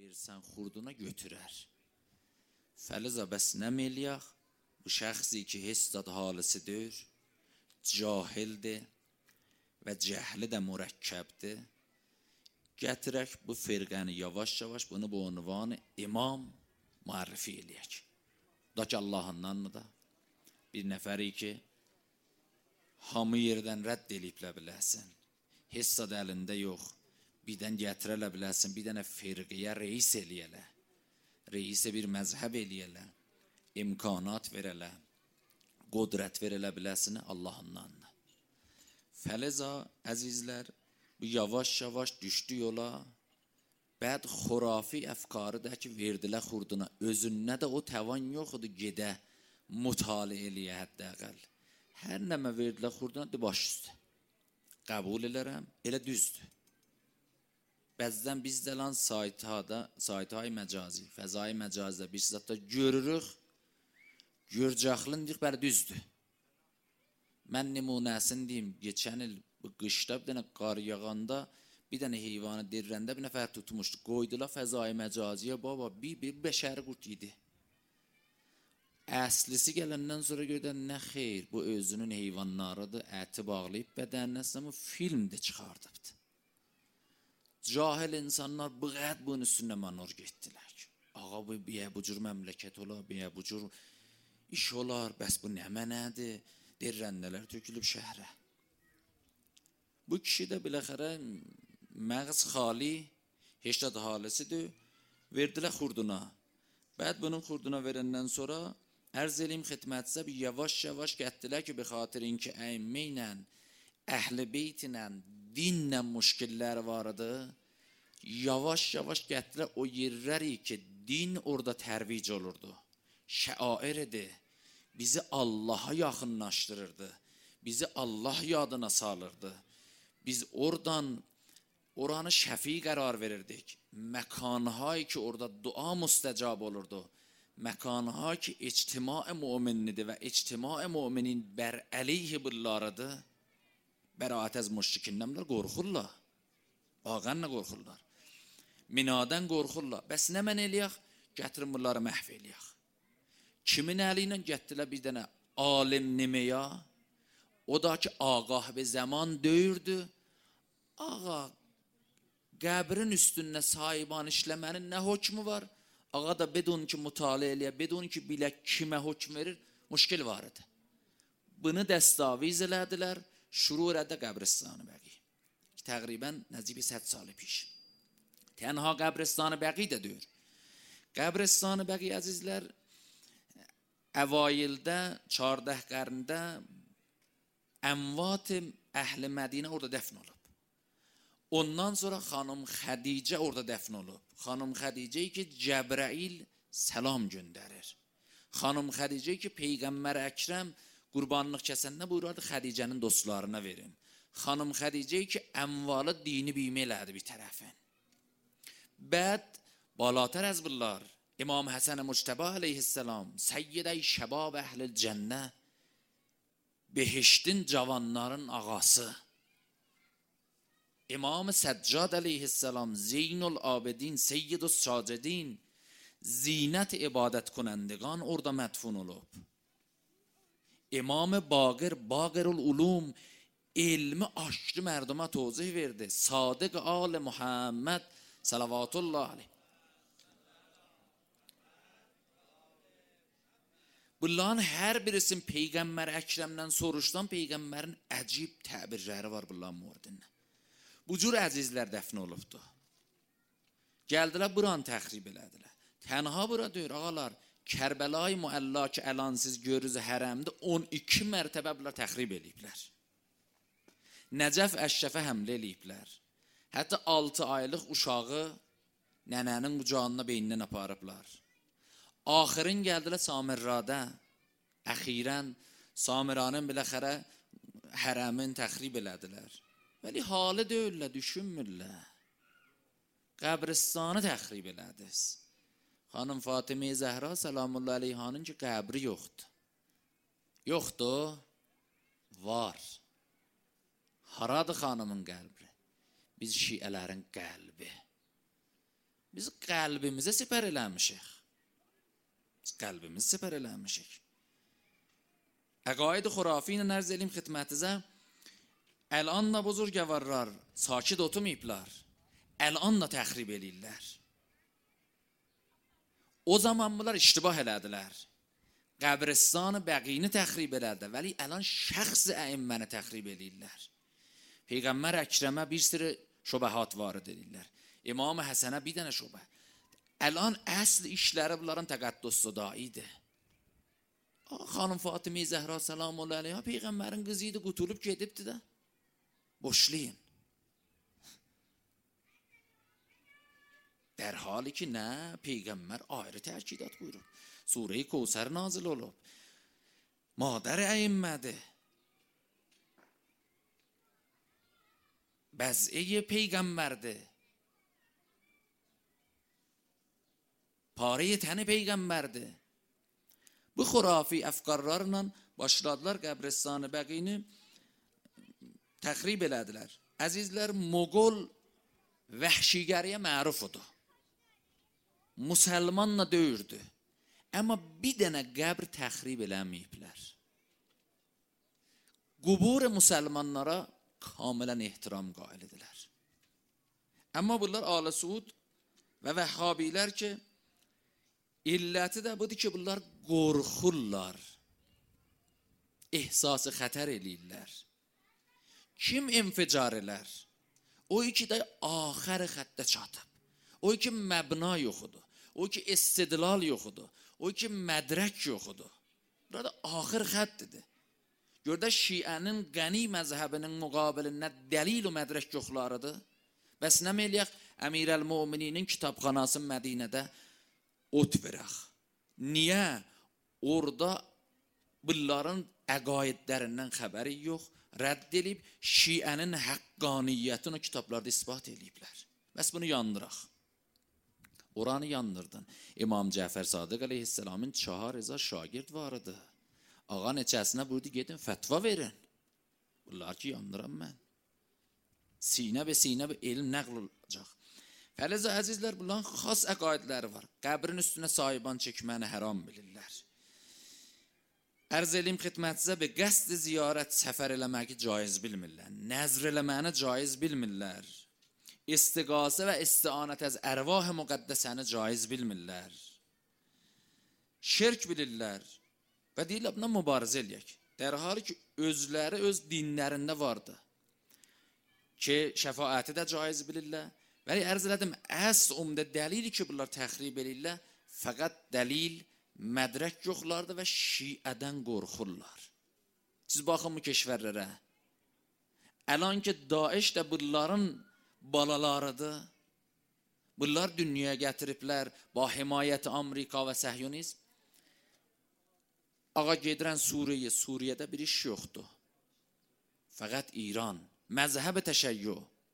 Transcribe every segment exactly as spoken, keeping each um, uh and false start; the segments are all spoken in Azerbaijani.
versən xurduna götürər. Fəliza bəs nə eləyək? Bu şəxsi ki, heç zad halisidir, cahildir və cəhli də mürəkkəbdir. Gətirək bu firqəni yavaş-yavaş bunu bu ünvanı imam müərrifi eləyək. Da ki, Allahındanmı da? Bir nəfəri ki, hamı yerdən rədd eləyiblə biləsin. Heç zad əlində yox. Birdən gətirələ biləsin, bir dənə firqiyə reis eləyələ. Reisə bir məzhəb eləyələ. İmkanat verələ. Qudrət verələ biləsini Allahından. Fəliza, əzizlər, bu yavaş-yavaş düşdü yola. Bəd xurafi əfkarı da ki, verdilə xurduna. Özünə də o təvan yoxdur, gedə mütaliə eləyə həddə əqəl. Hər nəmə verdilə xurduna, de baş üstə. Qəbul elərəm, elə düzdür. Bəzdən biz də lan saytay məcazi, fəzai məcazdə bir zətdə görürük, görcəxlin deyik, bəli düzdür. Mən nümunəsini deyim, geçən il bu qışda bir dənə qar yağanda, bir dənə heyvanı dirrəndə bir nəfər tutmuşdu. Qoydular fəzai məcaziyə, baba, bir, bir bəşəri qurt yedi. Əslisi gələndən sonra gördən, nə xeyr, bu özünün heyvanlarıdır, əti bağlayıb bədəninəsinə, bu film də çıxardıbdır. Cahil insanlar bu qəd bunun üstünə mənor getdilər. Ağa, bu biyə bu cür məmləkət olar, biyə bu cür iş olar, bəs bu nə mənədir? Dirrəndələr tökülüb şəhərə. Bu kişi də biləxərə məğz xali, heşdad halisidir, verdilər xurduna. Bəd bunun xurduna verəndən sonra, ərz eləyim xidmətsə bir yavaş-yavaş gətdilər ki, bir xatirin ki, əmmə ilə, əhl-i beyt ilə, dinlə müşkillər vardı. Yavaş-yavaş gətdilər o yerləri ki, din orada tərvic olurdu. Şəair idi. Bizi Allaha yaxınlaşdırırdı. Bizi Allah yadına salırdı. Biz oradan, oranı şəfi qərar verirdik. Məkanhayı ki, orada dua müstəcab olurdu. Məkanhayı ki, ictimai müminnidir və ictimai müminin bər əleyhi billarıdır. Bəraət əz müşrikindən qorxurlar. Ağanla qorxurlar. Minadən qorxurlar. Bəs nə mən eləyək? Gətirin bunları məhv eləyək. Kimin əli ilə gətdilər bir dənə alim niməyə? O da ki, ağah və zaman döyürdü. Ağa, qəbrin üstünə sahiban işləmənin nə hökmü var? Ağa da bedun ki, mütaliə eləyə, bedun ki, bilə kimə hökm verir, müşkil var idi. Bunu dəstaviz elədilər. Şuru elədə qəbristanı bəqi. Təqribən nəzibi səd salı piş. Tənha qəbristanı bəqi də deyir. Qəbristanı bəqi əzizlər, əvayildə, çardah qərndə əmvat-ı əhl-i Mədinə orada dəfn olub. Ondan sonra xanım Xədicə orada dəfn olub. Xanım Xədicə ki, Cəbrail səlam göndərir. Xanım Xədicə ki, Peyğəmbər Əkrəm qurbanlıq kəsəndə buyurardı, Xədicənin dostlarına verin. Xanım Xədicə ki, əmvalı dini bimə elədi bir tərəfin. Bəd, balatər əzbillar, İmam Həsən-i Muctəbə aleyhisselam, Səyyid-əy şəbab əhl-i cənnə, behiştin cavanların ağası, İmam-ı Səccad aleyhisselam, Zeynul Abidin, Seyyid-ü Sacidin, zinət ibadət kunəndiqan orada mədfun olub. İmam-ı Baqir, Baqirul Ulum, ilmi aşkı mərduma tozih verdi. Sadiq Ali Muhammed, salavatullah aleyh. Bunların hər birisinin Peyğəmbər Əkrəmdən soruşdan Peyğəmbərin əcib təbirləri var bunların müridində. Bu cür əzizlər dəfn olubdu. Gəldilər buranı təxrib elədilər. Tənha bura deyir, ağalar, Kərbəla-i Müəlla ki, əlan siz görürüz hərəmdə on iki mərtəbə bunlar təxrib eləyiblər. Nəcəf Əşrəfə həmlə eləyiblər. Hətta altı aylıq uşağı nənənin qucağına beynindən aparıblar. Axirin gəldilər Samirradə. Əxirən Samiranın biləxərə hərəmin təxrib elədilər. Vəli halı deyirlər, düşünmürlər. Qəbristanı təxrib elədiniz. Xanım Fatimə Zəhra salamullah aleyhanın ki, qəbri yoxdur. Yoxdur? Var. Haradır xanımın qəlbi? Biz şiələrin qəlbi. Biz qəlbimizə sipər eləmişik. Biz qəlbimiz sipər eləmişik. Əqaid xurafi ilə ərz elim xidmətinizə. Əlan da buzurgəvarlar sakit oturmayıblar. Əlan da təxrib eləyirlər. O zaman bunlar iştibah elədilər. Qəbristan-ı bəqini təxrib elədi. Vəli əlan şəxs əimməni təxrib eləyirlər. Peyğəmbər Əkrəmə bir sürü şübəhat varid edirlər. İmam Həsənə bir dənə şübhə. Əlan əsl işləri bunların təqəddüs daidir. Xanım Fatimə Zəhra salamu əleyhə Peyğəmbərin qızı idi, qutulub gedibdi də. Boşlayın. در حالی ki nə Peyğəmbər ayrı təkidat buyurub. Sure-i Kevsər nazil olub. Madər əyimmədir. Bəz'e Peyğəmbərdir. Pare-i təni Peyğəmbərdir. Bu xurafi əfqarlarla başladılar qəbristan-ı bəqini təxrib elədilər. Əzizlər, Moğol vəhşigəriyə mərufudur. Müsəlmanla döyürdü. Amma bir dənə qəbr təxrib eləməyiblər. Qubur müsəlmanlara kamilən ehtiram qail edilər. Amma bunlar Alı Suud və Vəhhabilər ki, illəti də budur ki, bunlar qorxurlar. İhsası xətər eləyirlər. Kim inficar elər? O ki də axır xəttə çatıb. O ki məbna yoxudur. O ki istidlal yoxudur. O ki mədrək yoxudur. Burada axır xəttidir. Gördə Şiənin qəni məzhəbinin müqabilində dəlil və mədrək yoxlarıdır. Bəs nə eləyək? Əmirəl-Mömininin kitabxanası Mədinədə ot verək. Niyə? Orada bunların əqaidlərindən xəbəri yox. Rədd edib Şiənin həqqaniyyətini o kitablarda isbat ediblər. Bəs bunu yandıraq. Oranı yandırdın. İmam Cəfər Sadiq əleyhisselamın çahar rıza şagird varıdı. Ağa neçəsinə buyurdu, gedin fətva verin. Bunlar ki yandıram mən. Sinə və sinə və elm nəql olacaq. Fəliz əzizlər, bunların xas əqaidləri var. Qəbrin üstünə sahiban çəkməni həram bilirlər. Ərz elim xidmətinizə və qəsd ziyarət səfər eləməyi caiz bilmirlər. Nəzr eləməni caiz bilmirlər. İstiqasə və istianət əz ərvah müqəddəsəni caiz bilmirlər. Şirk bilirlər. Və deyirlər, buna mübarizə eləyək. Dər hali ki, özləri öz dinlərində vardı. Ki, şəfaəti də caiz bilirlər. Vəli ərz elədim, əsl umdə dəlili ki, bunlar təxrib eləyirlər, fəqət dəlil, mədrək yoxlardır və Şiədən qorxurlar. Siz baxın bu keşvərlərə. Əlan ki, Daeş də bunların balalarıdır. Bunlar dünyaya gətiriblər, ba himayəti Amerika və Səhyonizm. Ağa gedirən Suriyə, Suriyədə bir iş yoxdur. Fəqət İran, məzhəb-i təşəyyü.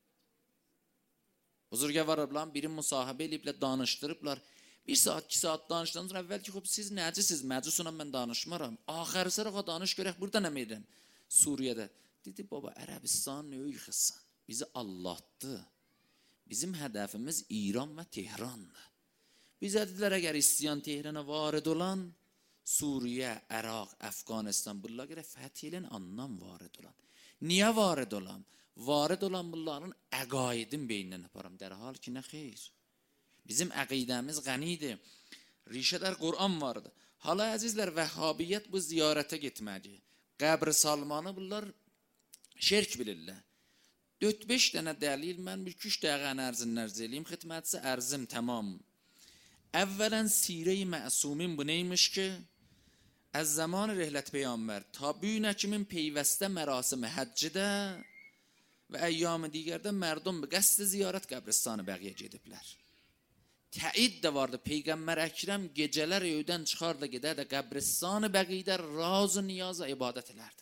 Buzurgəvarlar birin müsahibə eləyiblər, danışdırıblar. Bir saat, iki saat danışdan sonra əvvəl ki, siz nəcisiz, məcusuna mən danışmaram. Axarı sırağa danış görək, burada nə meydin? Suriyədə. Dedi, baba, Ərəbistan nə uyxısan? Bizi Allahdır. Bizim hədəfimiz İran və Tehrandır. Bizədilər, əgər istiyan Tehrana varid olan, Suriyə, Əraq, Əfqanistan, bunlar görə fəthiylən anlam varid olan. Niyə varid olan? Varid olan bunların əqaidin beynindən aparam. Dər hal ki, nə xeyr. Bizim əqidəmiz qənidir. Rişədər Qur'an vardı. Hala əzizlər, Vəhhabiyyət bu ziyarətə getməli. Qəbr salmanı bunlar şirk bilirlər. dörd beş dənə dəlil, mən bir iki üç dəqiqə ərzini ərz eləyim. Xidmətsə ərzim tamam. Əvvələn Sirə-i Məsumin bu neymiş ki, az zaman Rehlət Peyğəmbər ta bu günə kimin peyvəstə mərasim həccidə və əyyam-ı digərdə mərdum bi qəsd ziyarət qəbristanı bəqiyə gediblər. Təid də vardı, Peyğəmbər Əkrəm gecələr evdən çıxar da gedər də qəbristanı bəqidə razı niyaz və ibadət elərdilər.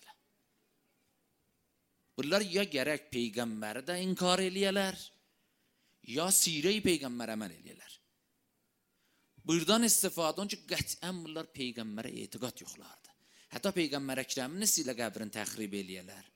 Bunlar ya gərək Peyğəmbəri də inkar eləyələr, ya Sirə-i Peyğəmbər əməl eləyələr. Buradan istifadə olun ki, qətiən bunlar Peyğəmbərə etiqat yoxlardı. Hətta Peyğəmbər Əkrəmin nəsilə qəbrin təxrib eləyələr.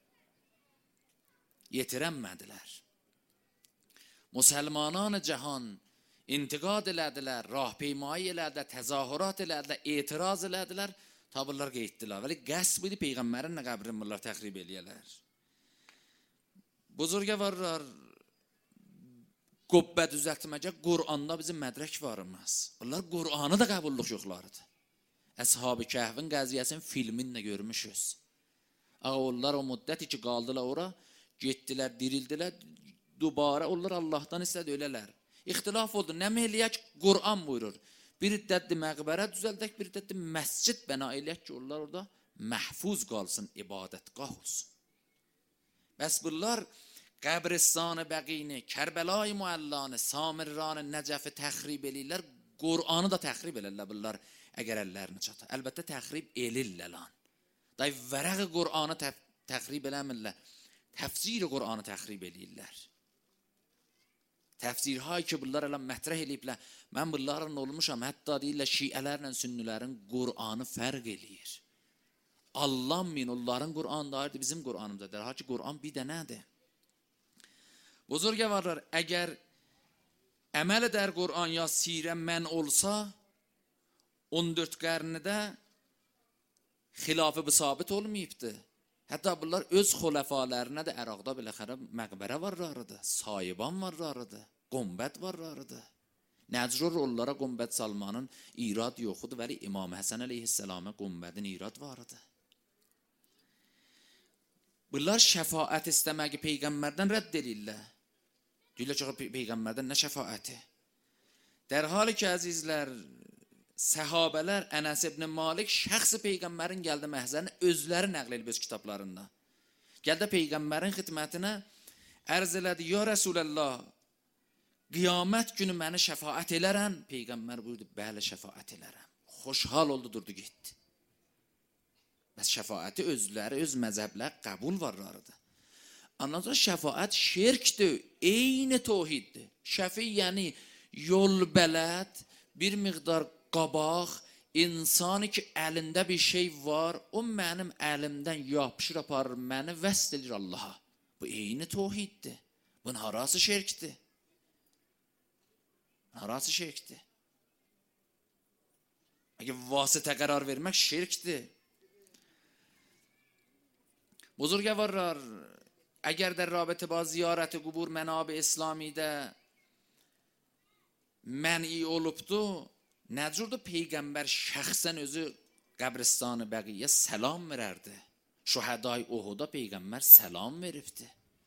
Yetirənmədilər. Müsəlmanan cahan intiqad elədilər, rahpeymayi elədilər, təzahürat elədilər, etiraz elədilər, ta bunlar qeyddilər. Vəli qəsb idi Peyğəmbərin nə qəbrini bunlar təxrib eləyələr. Buzurgəvarlar, qübbə düzəltməcə Qur'anda bizim mədrək varımız. Bunlar Qur'anı da qəbulluq yoxlarıdır. Əshab-ı Kəhvin qəziyyəsinin filmini də görmüşüz. Ağa onlar o müddət ki qaldılar ora, getdilər, dirildilər, dubara onlar Allah'tan istədi ölələr. İxtilaf oldu, nə eləyək? Qur'an buyurur. Bir iddətli məqbərə düzəldək, bir iddətli məscid bəna eləyək ki, onlar orada məhfuz qalsın, ibadətgah olsun. Bəs bunlar qəbristan-ı bəqini, Kərbəla-i Muəllanı, Samirran-ı Nəcəfi təxrib eləyirlər, Qur'anı da təxrib eləyirlər bunlar əgər əllərini çatır. Əlbəttə təxrib elirlər lan. Day vərəq-i Qur'anı təxrib eləmirlər, təfsir-i Qur'anı təxrib eləyirlər. Təfsirhayı ki bunlar elə mətrəh eləyiblər, mən bunların olmuşam, hətta deyirlər şiələrlə sünnülərin Qur'anı fərq eləyir. Allanmayın, onların Qur'anı da ayrıdır, bizim Qur'anımızdadır. Ha ki Qur'an bir dənədir. Buzurgəvarlar, əgər əməl edər Qur'an ya sirə mən olsa, on dörd qarnıda xilafı bu sabit olmayıbdır. Hətta bunlar öz xulafalarına da Əraqda biləxərə məqbərə varlarıdır, sahiban varlarıdır, qombət varlarıdır. Nəcrur onlara qombət salmanın irad yoxudur, vəli İmam Həsən əleyhisselamə qombədin irad varıdır. Bunlar şəfaət istəməyi Peyğəmbərdən rədd edirlər. Deyirlər ki, Peyğəmbərdən nə şəfaəti? Dər hali ki, əzizlər, səhabələr Ənəs ibn Malik şəxsi Peyğəmbərin gəldi məhzərini özləri nəql edib öz kitablarında. Gəldi Peyğəmbərin xidmətinə ərz elədi, ya Rəsuləllah, qiyamət günü məni şəfaət elərəm. Peyğəmbər buyurdu, bəli şəfaət elərəm. Xoşhal oldu, durdu, getdi. Bəs şəfaəti özləri, öz məzəblər qəbul varlarıdır. Ondan sonra şəfaət şirkdir, eyni tohiddir. Şəfi yəni yol bələd, bir miqdar qabaq, insanı ki əlində bir şey var, o mənim əlimdən yapışır aparır, məni vəsd edir Allaha. Bu eyni tohiddir. Bunun harası şirkdir? Harası şirkdir? Əgər vasitə qərar vermək şirkdir. Buzurgəvarlar, əgər də rabitə ba ziyarət-i qubur mənab-ı İslamidə mən'i olubdu, nəcurdu Peyğəmbər şəxsən özü qəbristan-ı bəqiyyə səlam verərdi. Şühəday Uhuda Peyğəmbər səlam veribdi.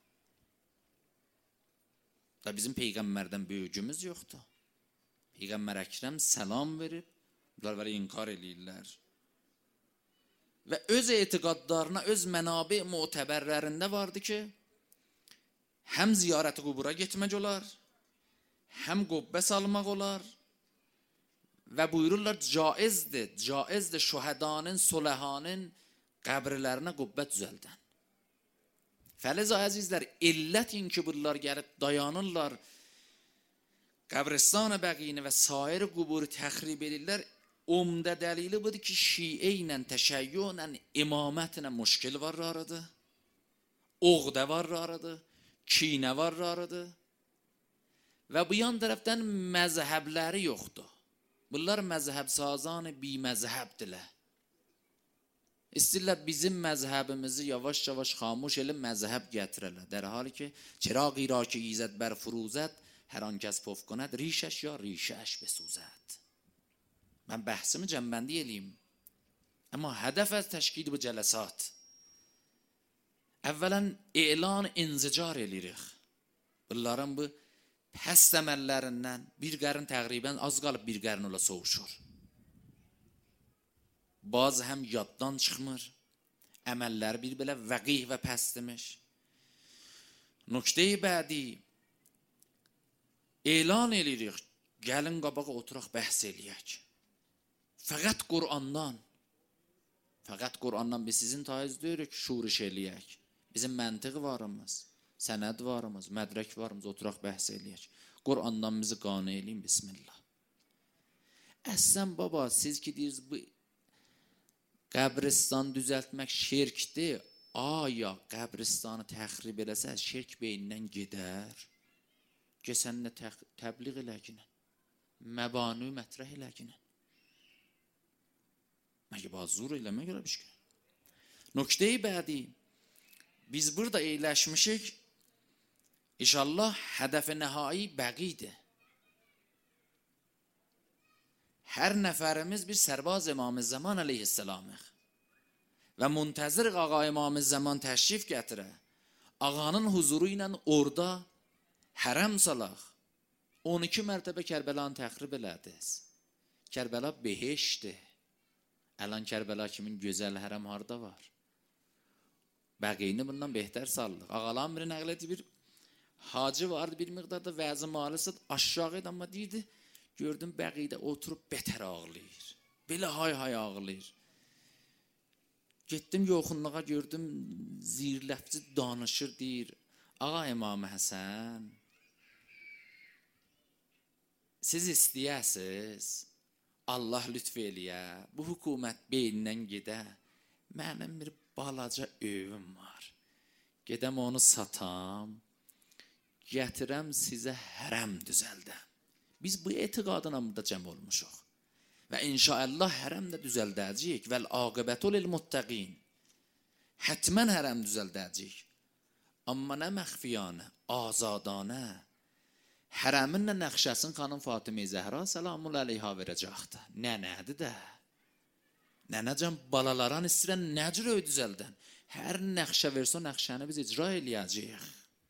Da bizim Peyğəmbərdən böyücümüz yoxdur. Peyğəmbər Əkrəm səlam verib, bunlar vəli inkar eləyirlər. Və öz etiqadlarına, öz mənabi mu'təbərlərində vardı ki, həm ziyarət-i qubura getmək olar, həm qübbə salmaq olar və buyururlar caizdir, caizdir şühədanın, soləhanın qəbirlərinə qübbə düzəldən. Fəliz əzizlər, illətin ki bunlar gəlib dayanırlar, qəbristan-ı bəqiyini və sair quburu təxrib edirlər, umdə dəlili budur ki, şiə ilə, təşəyyü ilə, imamətlə müşkil varlarıdır, oğdə varlarıdır, kinə varlarıdır və bu yan tərəfdən məzhəbləri yoxdur. Bunlar məzhəb sazanı bi məzhəbdirlər. İstirlər bizim məzhəbimizi yavaş-yavaş xamuş elə məzhəb gətirələr. Dər hali ki, çiraqi ra ki izət bər furuzət, hər an kəs pof konəd, rişəş ya rişəş besuzət. Mən bəhsimi cəmbəndi eləyim. Amma hədəf az təşkil bu cələsat. Əvvələn elan inzicar eləyirik. Bunların bu pəst əməllərindən bir qərin təqribən az qalıb bir qərin ola soğuşur. Bazı həm yaddan çıxmır, əməlləri bir belə vəqih və pəstimiş. Nöqtəyi bədi elan eləyirik, gəlin qabağa oturaq bəhs eləyək. Fəqət Qur'andan, fəqət Qur'andan biz sizin taiz deyirik, şuriş eləyək. Bizim məntiq varımız, sənəd varımız, mədrək varımız, oturaq bəhs eləyək. Qur'andan bizi qane eləyin, bismillah. Əslən baba, siz ki deyirsiniz, bu qəbristan düzəltmək şirkdir, aya qəbristanı təxrib eləsə, şirk beynindən gedər. Gəsənlə təbliğ eləyinə. məbanu mətrəh eləginə. Məgə bazur eləmə görə bir şey. Nöqtəyi bədi, biz burada eyləşmişik, inşallah hədəf-i nəhai bəqidir. Hər nəfərimiz bir sərbaz İmam-ı Zaman əleyhisselamıq və müntəzir ağa İmam-ı Zaman təşrif gətirə. Ağanın huzuru ilə orada hərəm salaq. on iki mərtəbə Kərbəlanı təxrib elədiniz. Kərbəla behişdir. Əlan Kərbəla kimin gözəl hərəm harda var? Bəqiyini bundan behtər sallıq. Ağalan biri nəql etdi, bir hacı vardı, bir miqdarda vəzi maalesef aşağı idi, amma deyirdi, gördüm bəqidə oturub betər ağlayır. Belə hay hay ağlayır. Getdim yoxunluğa, gördüm zirləfci danışır, deyir, ağa İmam Həsən, siz istəyəsiz, Allah lütf eləyə, bu hökumət beynindən gedə, mənim bir balaca övüm var. Gedəm onu satam, gətirəm sizə hərəm düzəldəm. Biz bu etiqadına burada cəm olmuşuq. Və inşallah hərəm də düzəldəcəyik. Vəl aqibətu lil muttəqin. Hətmən hərəm düzəldəcəyik. Amma nə məxfiyanə, azadanə, hərəmin nə nəxşəsin xanım Fatimə Zəhra selamun əleyha verəcəkdir. Nə nədir də? Nənəcəm balaların istəyirən nə cür öy düzəldən? Hər nəxşə versə o nəxşəni biz icra eləyəcəyik.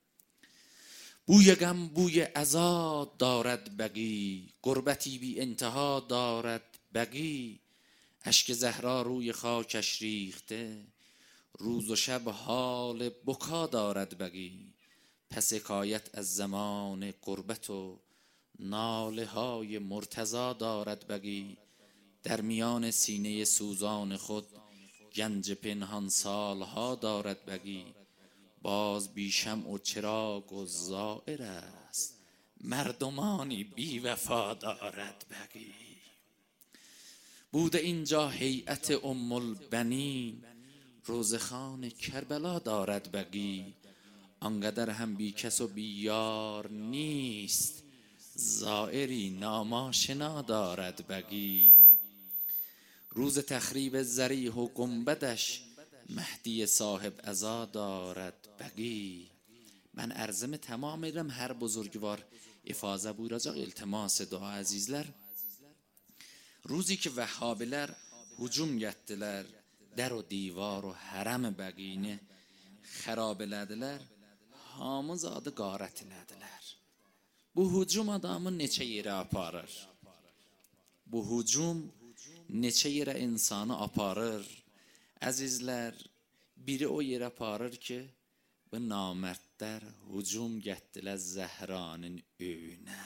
بوی غم بوی عزا دارد بقی، غربتی بی انتها دارد بقی. اشک زهرا روی خاکش ریخته، روز و شب حال بکا دارد بقی. پس حکایت از زمان غربت و ناله های مرتضی دارد بقی. در میان سینه سوزان خود گنج پنهان سالها دارد بقی. باز بی شمع و چراغ و زائر است، مردمانی بی وفا دارد بقی. بوده اینجا هیئت ام البنین، روزخان کربلا دارد بقی. آنقدر هم بی کس و بی یار نیست، زائری ناماشنا دارد بقی. روز تخریب ضریح و گنبدش، مهدی صاحب عزا دارد بقی. من ərzimi tamam edirəm, hər buzurgvar ifazə buyuracaq, iltimas dua əzizlər. Ruzi ki vəhhabilər hücum getdilər, در و دیوار و حرم bəqini xərab elədilər, hamı zadı qarət elədilər. Bu hücum adamı neçə yerə aparır? Bu hücum neçə yerə insanı aparır? Əzizlər, biri o yerə aparır ki, bu namərdlər hücum getdilər Zəhranın öyünə.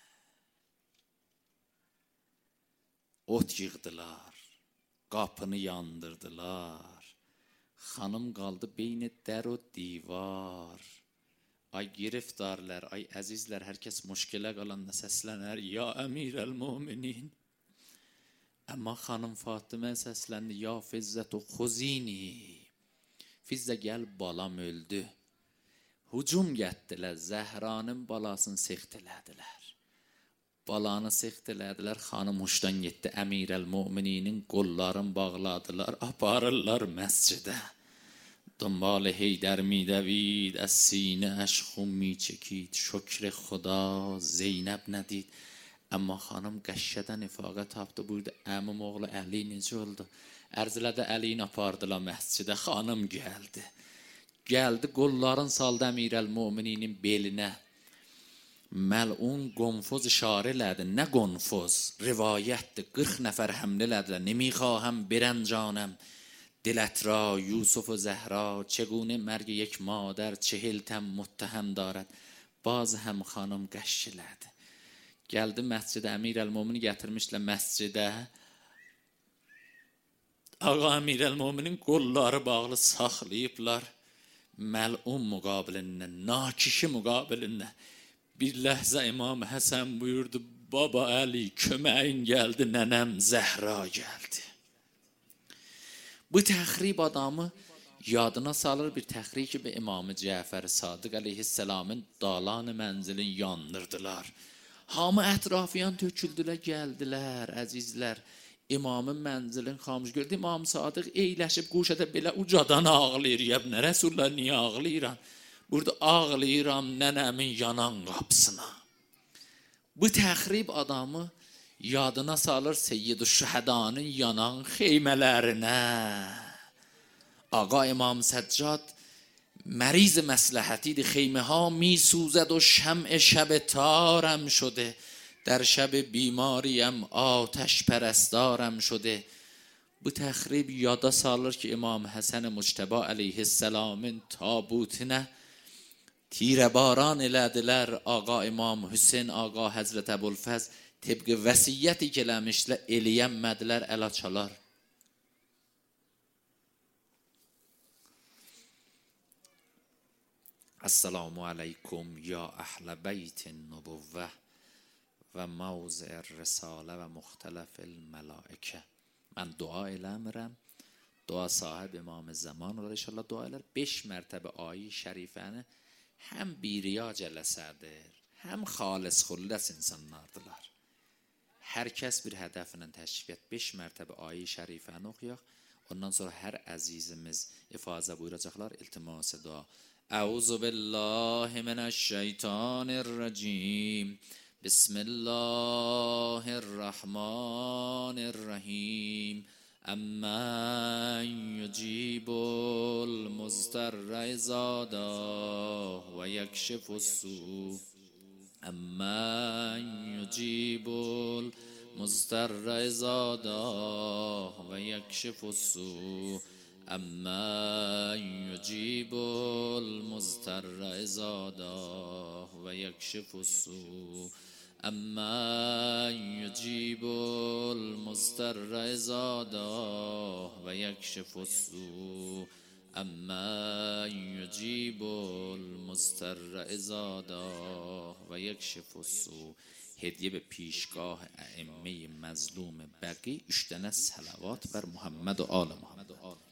Ot yığdılar, qapını yandırdılar. Xanım qaldı beyni dər o divar. Ay giriftarlar, ay əzizlər, hər kəs müşkilə qalanda səslənər, ya əmirəl-müminin. Amma xanım Fatimə səsləndi, ya Fizzət o xuzini. Fizzə gəl, balam öldü. Hücum getdilər, Zəhranın balasını sext elədilər. Balanı sext elədilər, xanım huşdan getdi, əmirəl-mümininin qollarını bağladılar, aparırlar məscidə. دنبال حیدر می دوید، از سینه اش خون می چکید، شکر خدا زینب ندید. Amma xanım qəşşədən ifaqə tapdı, buyurdu, əmim oğlu Əli necə oldu? Ərzlədə Əlini apardılar məscidə, xanım gəldi. Gəldi, qolların saldı əmirəl-mümininin belinə. Məlun qonfuz işarə elədi, nə qonfuz? Rivayətdir, qırx nəfər həmlə elədilər, نمیخواهم برم جانم دلت را یوسف و زهرا چگونه مرگ یک مادر چهل تن متهم دارد. باز هم xanım qəşş elədi. Gəldi məscidə, əmirəl-mümini gətirmişlər məscidə. Ağa əmirəl-müminin qolları bağlı saxlayıblar. Məlun müqabilində, nakişi müqabilində. Bir ləhzə İmam Həsən buyurdu, baba Əli köməyin gəldi, nənəm Zəhra gəldi. Bu təxrib adamı yadına salır, bir təxrib ki, İmam-ı Cəfər Sadiq əleyhisselamın dalanı mənzilini yandırdılar. Hamı ətrafıyan töküldülər, gəldilər, əzizlər. İmamın mənzilin xamış gördü. İmam Sadıq eyləşib qoşada belə ucadan ağlayır. Yəbnə Rəsulullah, niyə ağlayıram? Burada ağlayıram nənəmin yanan qapısına. Bu təxrib adamı yadına salır Seyyid-i Şühədanın yanan xeymələrinə. Ağa İmam Səccad مریض مصلحتی دی خیمه ها می سوزد و شمع شب تارم شده در شب بیماریم آتش پرستارم شده. Bu təxrib yada salır ki İmam Həsən Mujtəba əleyhissalamın tabutuna tirəbaran elədilər. Ağa İmam Hüseyn, Ağa Həzrət Əbulfəz təbqi vəsiyyəti eləmişlər, eləyənmədilər, əla çalar. Esselamu aleykum ya əhl beyt النبوة و موضع الرساله و مختلف الملائکه. من dua eləmirəm. Dua sahib İmam Zaman olar inşallah dua elər. beş mərtəbə ayi şərifəni həm biriya cələsədir, həm xalis xulləs insanlardılar. Hər kəs bir hədəflə təşrif et. beş mərtəbə ayi şərifəni oxuyaq. Ondan sonra hər əzizimiz ifazə buyuracaqlar. İltimas dua. أعوذ بالله من الشيطان الرجيم بسم الله الرحمن الرحيم أمن يجيب المضطر إذا دعاه ويكشف السوء أمن يجيب المضطر إذا دعاه ويكشف السوء أما يجيب المضطر إذا دعاه ويكشف السوء أما يجيب المضطر إذا دعاه ويكشف السوء أما يجيب المضطر إذا دعاه ويكشف السوء. هدیه به پیشگاه ائمه مظلوم بقی. üç tane salavat بر محمد و آل محمد.